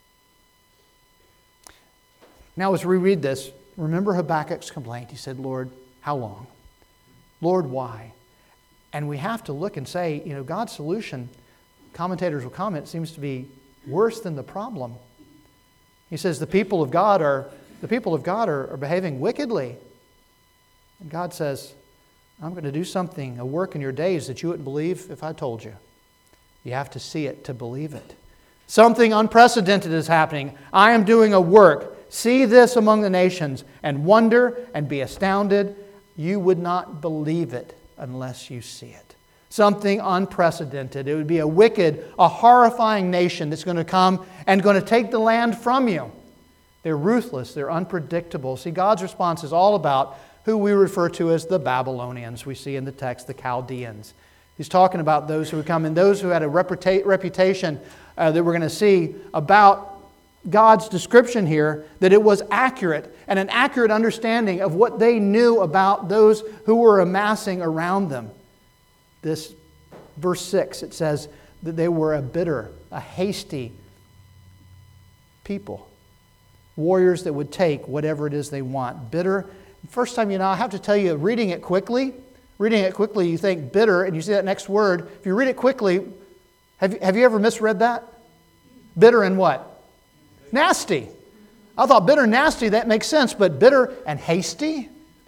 Now, as we read this, remember Habakkuk's complaint. He said, Lord, how long? Lord, why? And we have to look and say, you know, God's solution, commentators will comment, seems to be worse than the problem. He says the people of God are the people of God are, are behaving wickedly. And God says, I'm going to do something, a work in your days that you wouldn't believe if I told you. You have to see it to believe it. Something unprecedented is happening. I am doing a work. See this among the nations and wonder and be astounded. You would not believe it unless you see it. Something unprecedented. It would be a wicked, a horrifying nation that's going to come and going to take the land from you. They're ruthless. They're unpredictable. See, God's response is all about who we refer to as the Babylonians. We see in the text the Chaldeans. He's talking about those who would come and those who had a reputa- reputation uh, that we're going to see about God's description here, that it was accurate and an accurate understanding of what they knew about those who were amassing around them. This verse six, it says that they were a bitter, a hasty people. Warriors that would take whatever it is they want. Bitter. First time, you know, I have to tell you, reading it quickly, reading it quickly, you think bitter, and you see that next word. If you read it quickly, have you, have you ever misread that? Bitter and what? Nasty. I thought bitter and nasty, that makes sense, but bitter and hasty?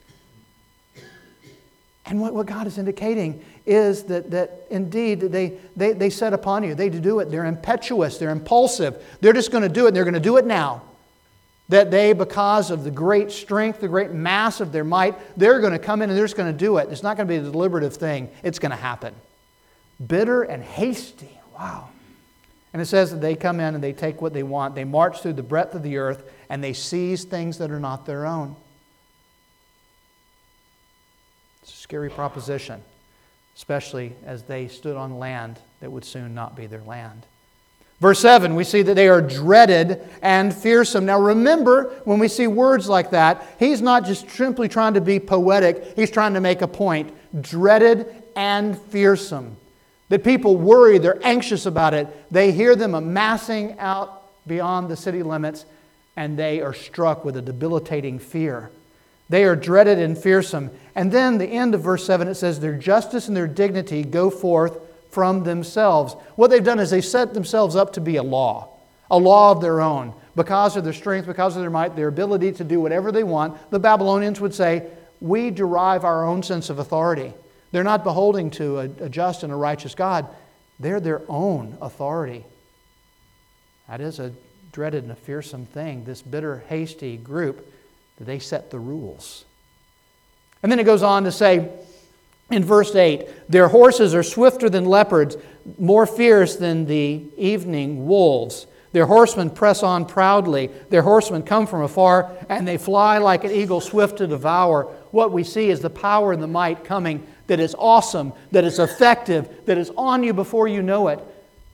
And what, what God is indicating is that, that indeed they, they, they set upon you. They do it. They're impetuous. They're impulsive. They're just going to do it, and they're going to do it now. That they, because of the great strength, the great mass of their might, they're going to come in and they're just going to do it. It's not going to be a deliberative thing. It's going to happen. Bitter and hasty. Wow. And it says that they come in and they take what they want. They march through the breadth of the earth and they seize things that are not their own. It's a scary proposition, especially as they stood on land that would soon not be their land. Verse seven, we see that they are dreaded and fearsome. Now remember, when we see words like that, he's not just simply trying to be poetic. He's trying to make a point. Dreaded and fearsome. That people worry, they're anxious about it. They hear them amassing out beyond the city limits, and they are struck with a debilitating fear. They are dreaded and fearsome. And then the end of verse seven, it says, their justice and their dignity go forth from themselves. What they've done is they set themselves up to be a law, a law of their own. Because of their strength, because of their might, their ability to do whatever they want, the Babylonians would say, we derive our own sense of authority. They're not beholding to a, a just and a righteous God. They're their own authority. That is a dreaded and a fearsome thing. This bitter, hasty group, they set the rules. And then it goes on to say in verse eight, their horses are swifter than leopards, more fierce than the evening wolves. Their horsemen press on proudly. Their horsemen come from afar, and they fly like an eagle swift to devour. What we see is the power and the might coming that is awesome, that is effective, that is on you before you know it.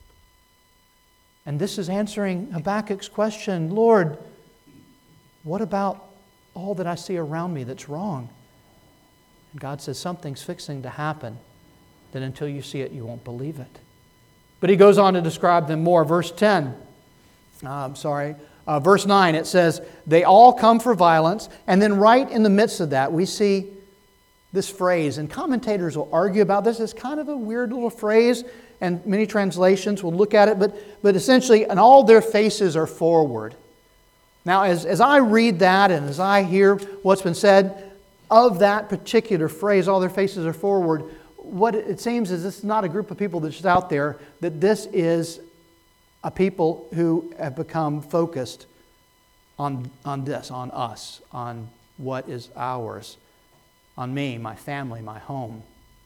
And this is answering Habakkuk's question, Lord, what about all that I see around me that's wrong? And God says something's fixing to happen, that until you see it, you won't believe it. But he goes on to describe them more. Verse ten, uh, I'm sorry, uh, verse nine, it says, they all come for violence. And then right in the midst of that, we see this phrase, and commentators will argue about this. It's kind of a weird little phrase, and many translations will look at it, but, but essentially, and all their faces are forward. Now, as, as I read that, and as I hear what's been said of that particular phrase, all their faces are forward, what it seems is this is not a group of people that's just out there, that this is a people who have become focused on, on this, on us, on what is ours. On me, my family, my home.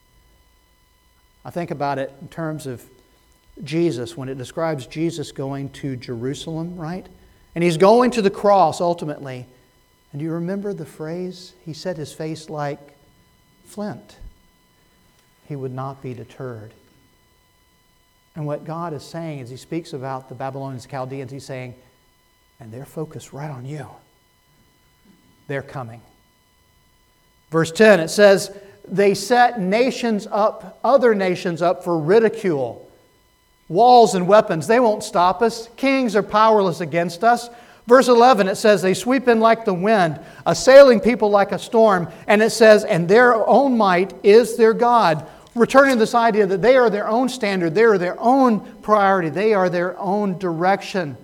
I think about it in terms of Jesus, when it describes Jesus going to Jerusalem, right? And he's going to the cross ultimately. And do you remember the phrase? He set his face like flint. He would not be deterred. And what God is saying as he speaks about the Babylonians, Chaldeans, he's saying, and they're focused right on you. They're coming. Verse ten, it says, they set nations up, other nations up for ridicule. Walls and weapons, they won't stop us. Kings are powerless against us. Verse eleven, it says, they sweep in like the wind, assailing people like a storm. And it says, and their own might is their God. Returning to this idea that they are their own standard, they are their own priority, they are their own direction.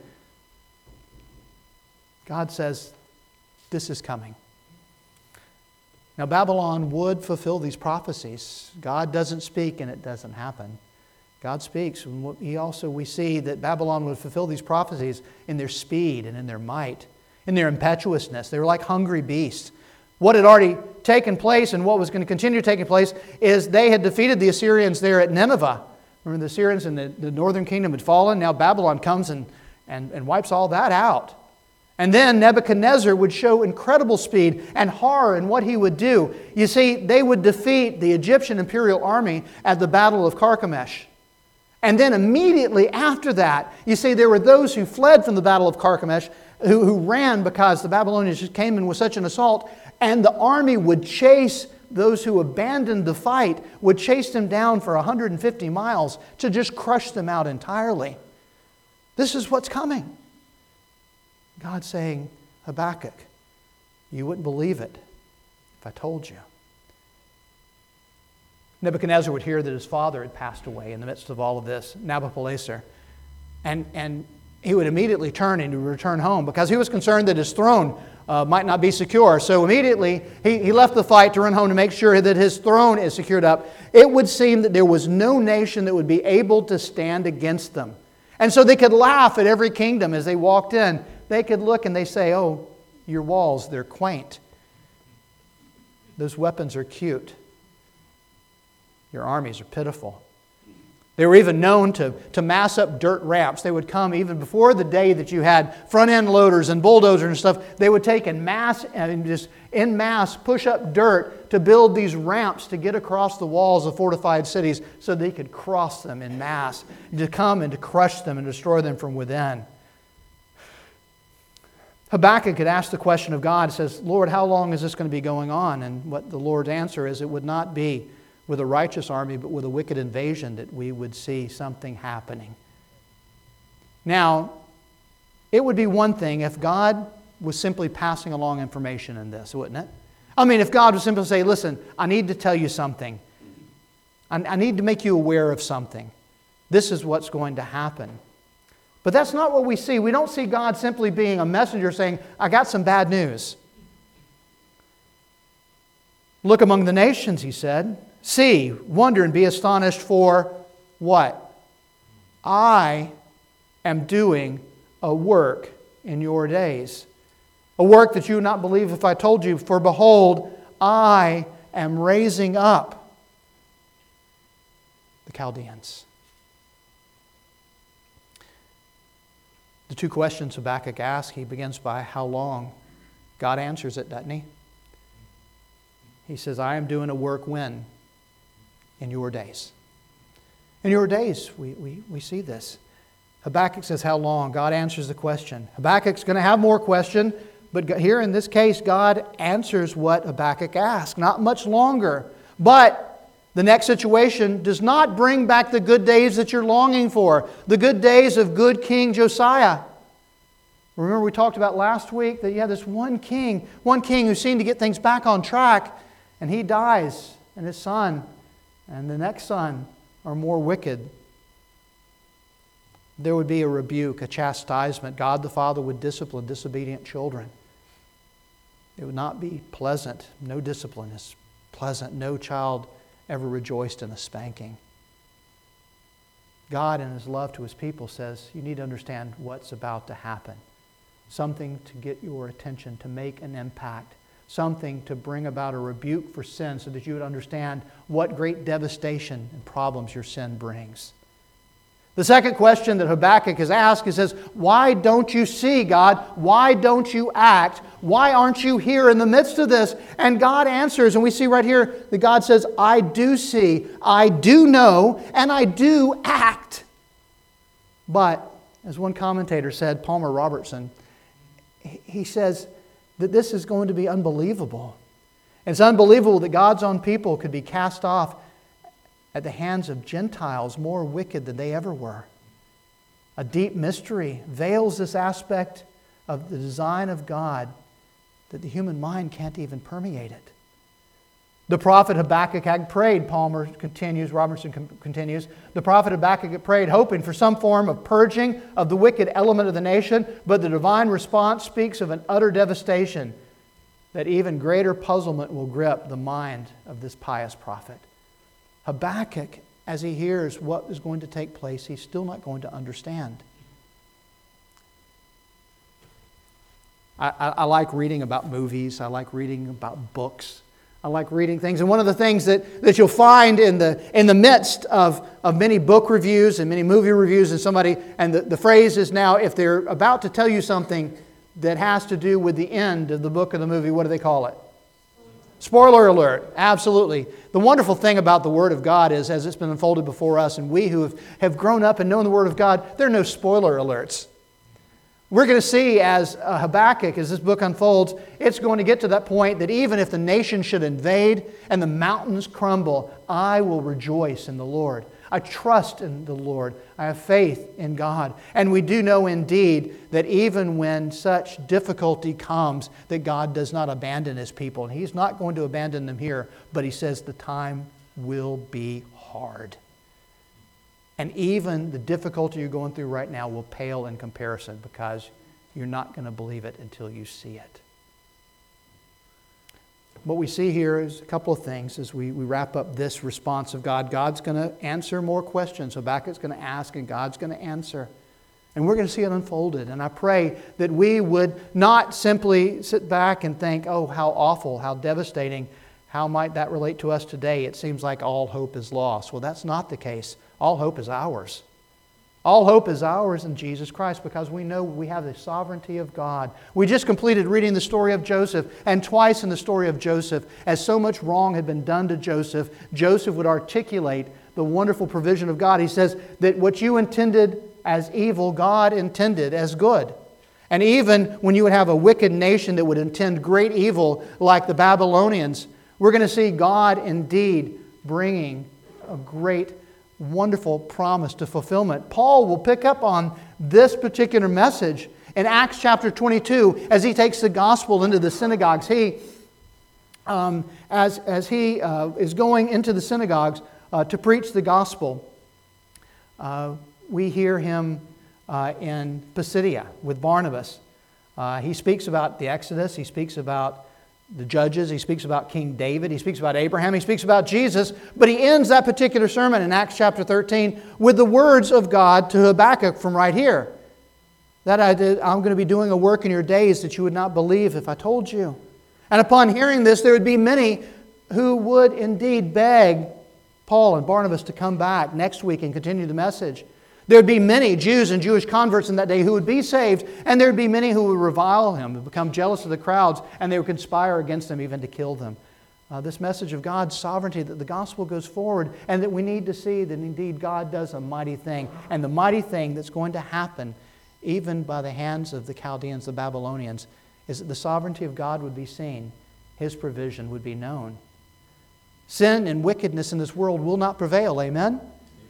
God says, this is coming. Now, Babylon would fulfill these prophecies. God doesn't speak and it doesn't happen. God speaks. And he also, we see that Babylon would fulfill these prophecies in their speed and in their might, in their impetuousness. They were like hungry beasts. What had already taken place and what was going to continue taking place is they had defeated the Assyrians there at Nineveh. Remember, the Assyrians in the, the northern kingdom had fallen. Now Babylon comes and, and, and wipes all that out. And then Nebuchadnezzar would show incredible speed and horror in what he would do. You see, they would defeat the Egyptian imperial army at the Battle of Carchemish. And then immediately after that, you see there were those who fled from the battle of Carchemish, who, who ran because the Babylonians just came in with such an assault, and the army would chase those who abandoned the fight, would chase them down for one hundred fifty miles to just crush them out entirely. This is what's coming. God's saying, Habakkuk, you wouldn't believe it if I told you. Nebuchadnezzar would hear that his father had passed away in the midst of all of this, Nabopolassar, and, and he would immediately turn and he would return home because he was concerned that his throne uh, might not be secure. So immediately he, he left the fight to run home to make sure that his throne is secured up. It would seem that there was no nation that would be able to stand against them. And so they could laugh at every kingdom as they walked in. They could look and they say, oh, your walls, they're quaint. Those weapons are cute. Your armies are pitiful. They were even known to, to mass up dirt ramps. They would come even before the day that you had front-end loaders and bulldozers and stuff. They would take and mass and just en masse push up dirt to build these ramps to get across the walls of fortified cities so they could cross them en masse, to come and to crush them and destroy them from within. Habakkuk had asked the question of God, says, Lord, how long is this going to be going on? And what the Lord's answer is, it would not be with a righteous army, but with a wicked invasion that we would see something happening. Now, it would be one thing if God was simply passing along information in this, wouldn't it? I mean, if God would simply say, listen, I need to tell you something. I, I need to make you aware of something. This is what's going to happen. But that's not what we see. We don't see God simply being a messenger saying, I got some bad news. Look among the nations, he said. See, wonder and be astonished for what? I am doing a work in your days. A work that you would not believe if I told you. For behold, I am raising up the Chaldeans. The two questions Habakkuk asks, he begins by how long? God answers it, doesn't he? He says, I am doing a work when? In your days. In your days, we, we, we see this. Habakkuk says, how long? God answers the question. Habakkuk's going to have more question, but here in this case, God answers what Habakkuk asked. Not much longer. But the next situation does not bring back the good days that you're longing for. The good days of good King Josiah. Remember we talked about last week that you have this one king, one king who seemed to get things back on track, and he dies, and his son and the next son are more wicked. There would be a rebuke, a chastisement. God the Father would discipline disobedient children. It would not be pleasant. No discipline is pleasant. No child ever rejoiced in a spanking. God in His love to His people says, you need to understand what's about to happen. Something to get your attention, to make an impact. Something to bring about a rebuke for sin so that you would understand what great devastation and problems your sin brings. The second question that Habakkuk has asked, he says, why don't you see, God? Why don't you act? Why aren't you here in the midst of this? And God answers, and we see right here that God says, I do see, I do know, and I do act. But, as one commentator said, Palmer Robertson, he says that this is going to be unbelievable. It's unbelievable that God's own people could be cast off at the hands of Gentiles more wicked than they ever were. A deep mystery veils this aspect of the design of God that the human mind can't even permeate it. The prophet Habakkuk had prayed, Palmer continues, Robertson continues, the prophet Habakkuk had prayed hoping for some form of purging of the wicked element of the nation, but the divine response speaks of an utter devastation that even greater puzzlement will grip the mind of this pious prophet. Habakkuk, as he hears what is going to take place, he's still not going to understand. I, I, I like reading about movies. I like reading about books. I like reading things. And one of the things that, that you'll find in the in the midst of, of many book reviews and many movie reviews, and somebody, and the, the phrase is now, if they're about to tell you something that has to do with the end of the book or the movie, what do they call it? Spoiler alert, absolutely. The wonderful thing about the Word of God is, as it's been unfolded before us, and we who have, have grown up and known the Word of God, there are no spoiler alerts. We're going to see as uh, Habakkuk, as this book unfolds, it's going to get to that point that even if the nation should invade and the mountains crumble, I will rejoice in the Lord. I trust in the Lord. I have faith in God. And we do know indeed that even when such difficulty comes, that God does not abandon His people. And He's not going to abandon them here, but He says the time will be hard. And even the difficulty you're going through right now will pale in comparison, because you're not going to believe it until you see it. What we see here is a couple of things as we, we wrap up this response of God. God's going to answer more questions. Habakkuk's going to ask and God's going to answer. And we're going to see it unfolded. And I pray that we would not simply sit back and think, oh, how awful, how devastating. How might that relate to us today? It seems like all hope is lost. Well, that's not the case. All hope is ours. All hope is ours in Jesus Christ, because we know we have the sovereignty of God. We just completed reading the story of Joseph, and twice in the story of Joseph, as so much wrong had been done to Joseph, Joseph would articulate the wonderful provision of God. He says that what you intended as evil, God intended as good. And even when you would have a wicked nation that would intend great evil like the Babylonians, we're going to see God indeed bringing a great wonderful promise to fulfillment. Paul will pick up on this particular message in Acts chapter twenty-two as he takes the gospel into the synagogues. He, um, as, as he uh, is going into the synagogues uh, to preach the gospel, uh, we hear him uh, in Pisidia with Barnabas. Uh, he speaks about the Exodus. He speaks about the Judges, he speaks about King David, he speaks about Abraham, he speaks about Jesus, but he ends that particular sermon in Acts chapter thirteen with the words of God to Habakkuk from right here. That I did, I'm going to be doing a work in your days that you would not believe if I told you. And upon hearing this, there would be many who would indeed beg Paul and Barnabas to come back next week and continue the message. There would be many Jews and Jewish converts in that day who would be saved, and there would be many who would revile him, and become jealous of the crowds, and they would conspire against him even to kill them. Uh, this message of God's sovereignty, that the gospel goes forward, and that we need to see that indeed God does a mighty thing. And the mighty thing that's going to happen, even by the hands of the Chaldeans, the Babylonians, is that the sovereignty of God would be seen. His provision would be known. Sin and wickedness in this world will not prevail. Amen?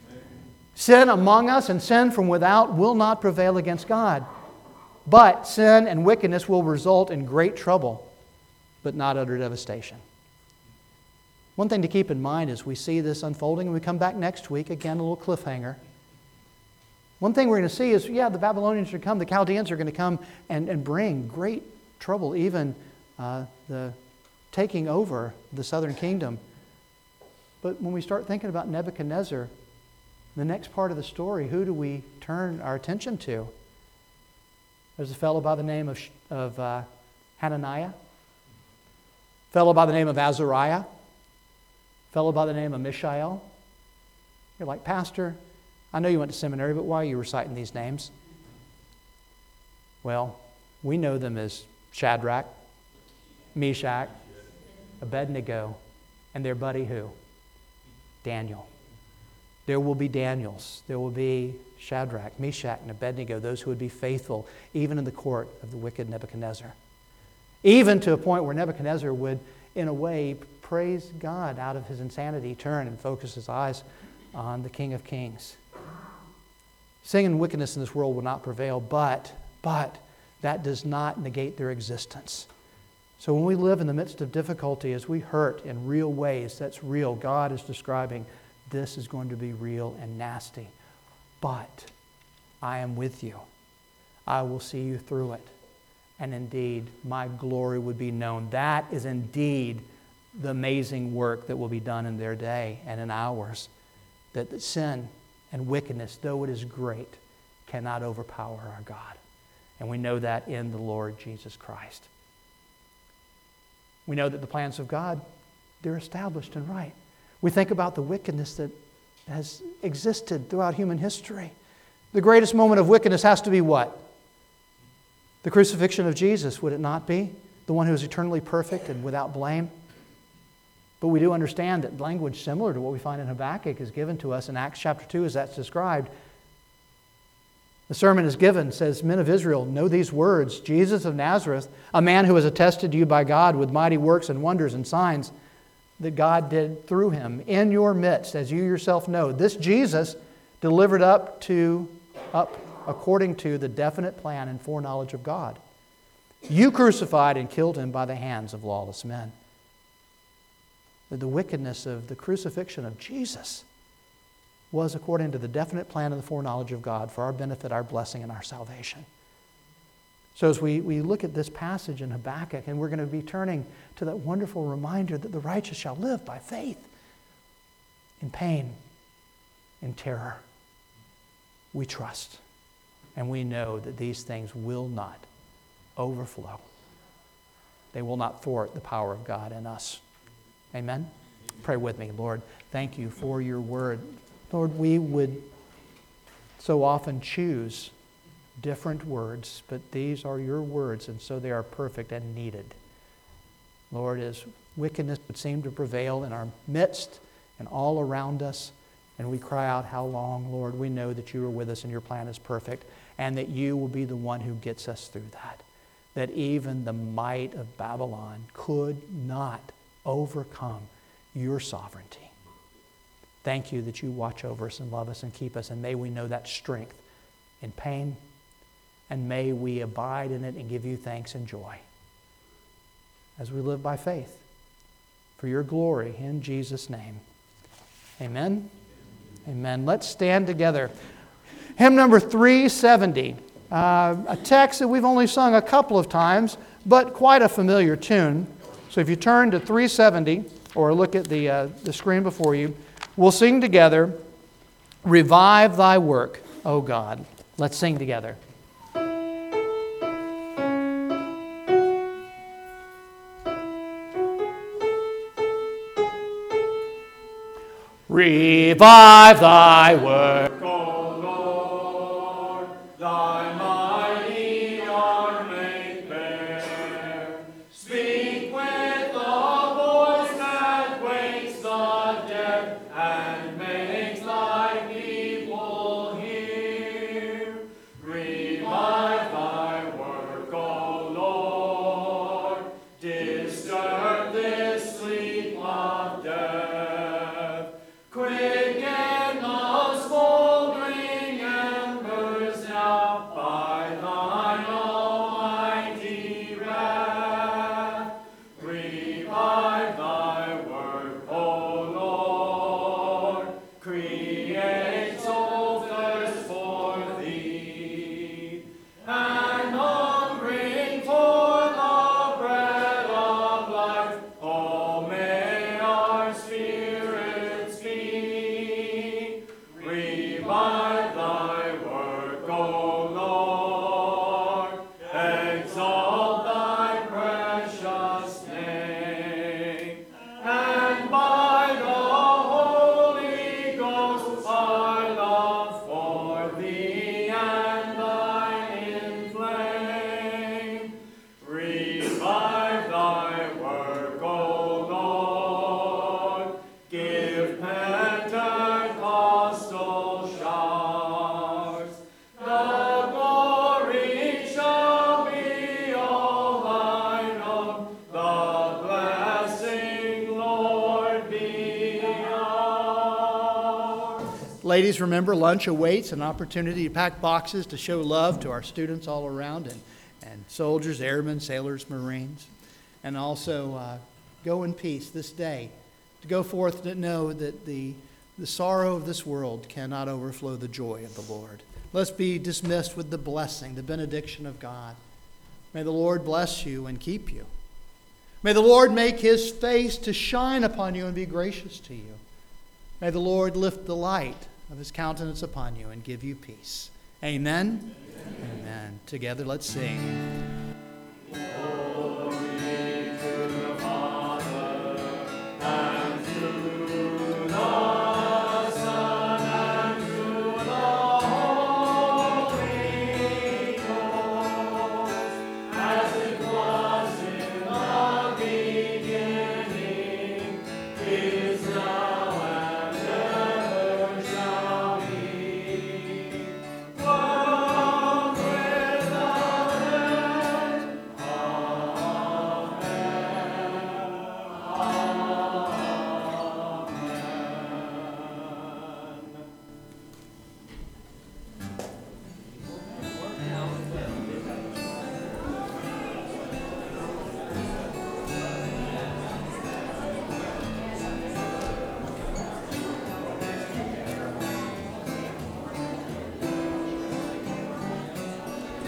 Sin among us and sin from without will not prevail against God. But sin and wickedness will result in great trouble, but not utter devastation. One thing to keep in mind as we see this unfolding, and we come back next week, again a little cliffhanger. One thing we're going to see is, yeah, the Babylonians are going to come, the Chaldeans are going to come and, and bring great trouble, even uh, the taking over the southern kingdom. But when we start thinking about Nebuchadnezzar, the next part of the story, who do we turn our attention to? There's a fellow by the name of, of uh, Hananiah, a fellow by the name of Azariah, a fellow by the name of Mishael. You're like, Pastor, I know you went to seminary, but why are you reciting these names? Well, we know them as Shadrach, Meshach, Abednego, and their buddy who? Daniel. There will be Daniels. There will be Shadrach, Meshach, and Abednego, those who would be faithful even in the court of the wicked Nebuchadnezzar. Even to a point where Nebuchadnezzar would, in a way, praise God out of his insanity, turn and focus his eyes on the King of Kings. Sin and wickedness in this world will not prevail, but, but that does not negate their existence. So when we live in the midst of difficulty, as we hurt in real ways, that's real. God is describing this is going to be real and nasty. But I am with you. I will see you through it. And indeed, my glory would be known. That is indeed the amazing work that will be done in their day and in ours. That the sin and wickedness, though it is great, cannot overpower our God. And we know that in the Lord Jesus Christ. We know that the plans of God, they're established and right. We think about the wickedness that has existed throughout human history. The greatest moment of wickedness has to be what? The crucifixion of Jesus, would it not be? The one who is eternally perfect and without blame. But we do understand that language similar to what we find in Habakkuk is given to us in Acts chapter two as that's described. The sermon is given, says, men of Israel, know these words. Jesus of Nazareth, a man who was attested to you by God with mighty works and wonders and signs that God did through him in your midst, as you yourself know. This Jesus delivered up to up according to the definite plan and foreknowledge of God. You crucified and killed him by the hands of lawless men. The wickedness of the crucifixion of Jesus was according to the definite plan and the foreknowledge of God for our benefit, our blessing, and our salvation. So as we, we look at this passage in Habakkuk, and we're going to be turning to that wonderful reminder that the righteous shall live by faith in pain, in terror. We trust, and we know that these things will not overflow. They will not thwart the power of God in us. Amen? Pray with me, Lord. Thank you for your word. Lord, we would so often choose different words, but these are your words, and so they are perfect and needed. Lord, as wickedness would seem to prevail in our midst and all around us, and we cry out, how long, Lord, we know that you are with us and your plan is perfect, and that you will be the one who gets us through that. That even the might of Babylon could not overcome your sovereignty. Thank you that you watch over us and love us and keep us, and may we know that strength in pain, and may we abide in it and give you thanks and joy as we live by faith for your glory in Jesus' name. Amen. Amen. Let's stand together. Hymn number three seventy, uh, a text that we've only sung a couple of times, but quite a familiar tune. So if you turn to three seventy, or look at the, uh, the screen before you, we'll sing together, Revive Thy Work, O God. Let's sing together. Revive Thy work, O Lord, Thy mighty arm make bare. Speak with a voice that wakes the dead and makes Thy people hear. Revive Thy work, O Lord, disturb this sleep of death. Quicken the smoldering embers now by Thine almighty wrath. Revive Thy work, O Lord. Create souls thirst for Thee, and hungering for the bread of life. Oh, may our spirits be. Revive Thy work, O Lord. Exalt Thy precious name, and by the Holy Ghost our love for Thee and Thine inflame. Revive Thy work, O Lord. Give Pentecostal showers. The glory shall be all Thine own. The blessing, Lord, be ours. Ladies, remember, lunch awaits, an opportunity to pack boxes to show love to our students all around, and, and soldiers, airmen, sailors, Marines. And also uh, go in peace this day, to go forth to know that the, the sorrow of this world cannot overflow the joy of the Lord. Let's be dismissed with the blessing, the benediction of God. May the Lord bless you and keep you. May the Lord make His face to shine upon you and be gracious to you. May the Lord lift the light of His countenance upon you and give you peace. Amen? Amen. Amen. Together, let's sing.